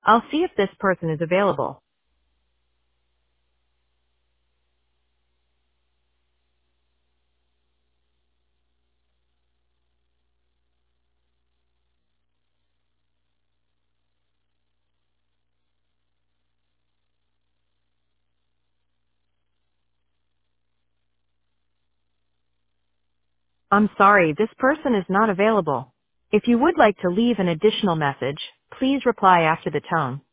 I'll see if this person is available. I'm sorry, this person is not available. If you would like to leave an additional message, please reply after the tone.